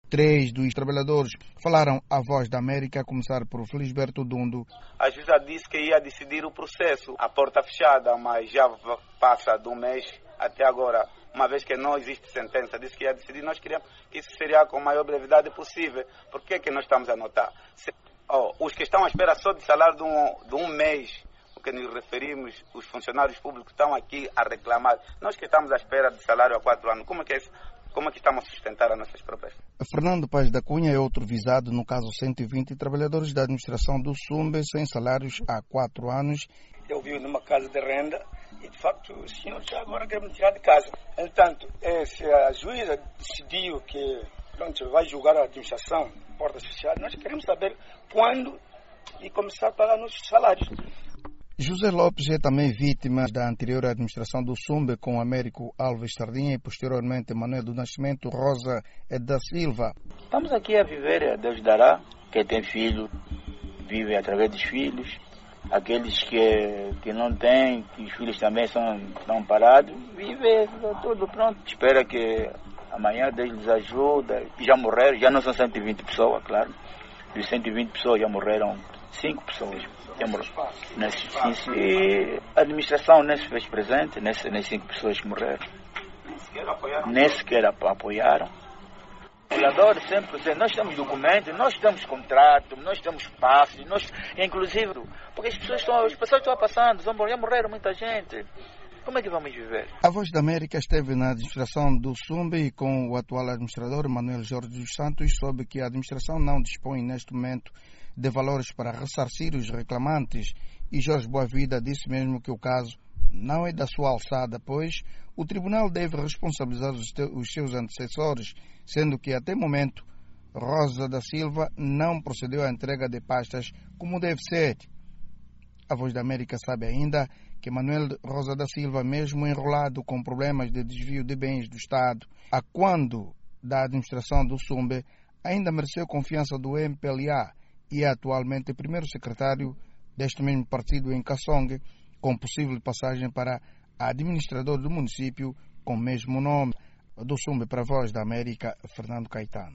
Três dos trabalhadores falaram à Voz da América, a começar por Felisberto Dundo. A juíza disse que ia decidir o processo, a porta fechada, mas já passa de um mês até agora. Uma vez que não existe sentença, disse que ia decidir, nós queríamos que isso seria com a maior brevidade possível. Por que que nós estamos a notar? Os que estão à espera só de salário de um mês, o que nos referimos, os funcionários públicos estão aqui a reclamar. Nós que estamos à espera de salário há 4 anos, como é que estamos a sustentar as nossas próprias? Fernando Paz da Cunha é outro visado no caso 120 trabalhadores da administração do SUMBE sem salários há 4 anos. Eu vivo numa casa de renda e, de facto, o senhor já agora quer me tirar de casa. Entanto, se a juíza decidiu que vai julgar a administração, portas fechadas, nós queremos saber quando e começar a pagar nossos salários. José Lopes é também vítima da anterior administração do SUMBE com Américo Alves Sardinha e posteriormente Manuel do Nascimento Rosa da Silva. Estamos aqui a viver, Deus dará. Quem tem filho vive através dos filhos. Aqueles que não têm, que os filhos também estão parados, vivem tudo pronto. Espera que amanhã Deus lhes ajuda. Já morreram, já não são 120 pessoas, claro. Dos 120 pessoas já morreram 5 pessoas. E a administração nem se fez presente nessas 5 pessoas que morreram. Nem sequer apoiaram. Trabalhadores sempre, nós temos documentos, nós temos contrato, nós temos passos, inclusive, porque as pessoas estão passando, já morreram muita gente. Como é que vamos viver? A Voz da América esteve na administração do SUMBE e com o atual administrador Manuel Jorge dos Santos soube que a administração não dispõe neste momento de valores para ressarcir os reclamantes e Jorge Boavida disse mesmo que o caso não é da sua alçada, pois o tribunal deve responsabilizar os seus antecessores, sendo que até o momento Rosa da Silva não procedeu à entrega de pastas como deve ser. A Voz da América sabe ainda que Manuel Rosa da Silva, mesmo enrolado com problemas de desvio de bens do Estado, a quando da administração do SUMBE, ainda mereceu confiança do MPLA e é atualmente primeiro secretário deste mesmo partido em Kassonge, com possível passagem para administrador do município com o mesmo nome. Do SUMBE para a Voz da América, Fernando Caetano.